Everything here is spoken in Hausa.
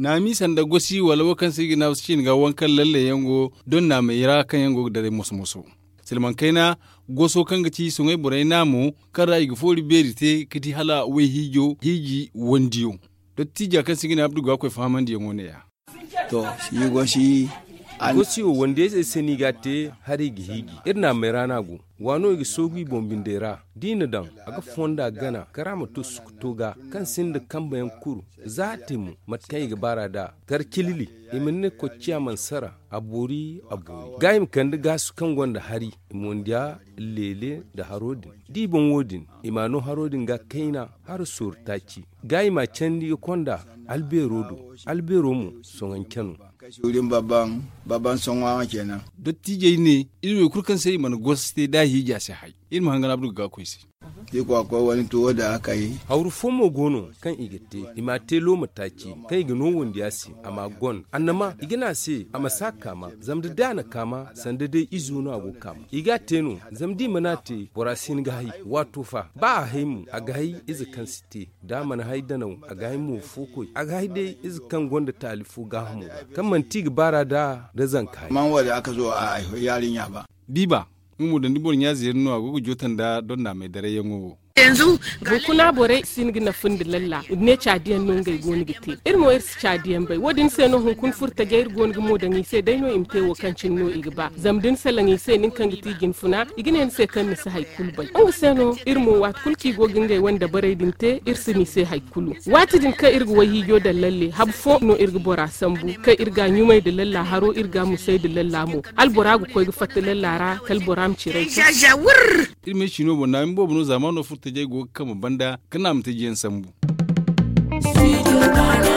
na mi sanda gosi wala kan sigi na shin ga wankan lalle yango don na mai ra kan yango da musu silman kaina goso kan gaci sun ai burai namu kara igi fori berite kiti hala we hiji wondiyo dottija kan sigi na abdu ga akwai fahaman da yango ne ya to shi gosi gosiyo wanda ya sani gate hari gihigi irna mai rana go wano igi sogi bombindera dina dan aga fonda gana karama to sukutoga kan sinda kambayan kuru zatimu matkai ga barada gar kilili iminne ko ciyaman sara abori gaim kan gasu kan gonda hari imondiya lele da harodin dibon wodin imano harodin ga kaina har surtaci gaima candi konda alberomu songan kanu wurin babban sonwa kenan dottije ne ilwe kurkan sai man goste da hija sai hai ilmu hangana abdu ga koisi ko akwai wani tuwo da aka yi hauru fomo gono kan igete imate lo mataki kai gino wanda yasi amma gon annama igina se amma saka ma zamda dana kama sanda dai izuno ago kama igate no zamdi manate borasin gahi wato fa ba haimu a gahi izikan site da man haidana a gahi mu fukoi a gahi dai izikan gonda talifu gahamu kan mantig bara da zan kai man wanda aka zo a yarinya ba biba mu da ndibon ya ziyar no agogo jotan da don na mai dare yango yanzu kuna bore singi na fundi lalla ne chadiyan non gai goni gite irmo irsi chadiyan bai wodin se no hun furta gair goni gmo da ni se dai no imte wo kancin no igba zamdin salangi se nin kan giti gin funa iginen se kan misa haikul bai an se no irmo wat kulki go gingai wanda bare dinte irsi ni se haikulu wati din ka irgo wahi yo da lalle habfo no irgo bora sambu ka irga nyumai da lalla haro irga musai da lalla mo albora go koy fatta lallara kal boram cirai jajawur irme chino bona mbo no zamano furta jay go kama banda kana mutajiyan sambu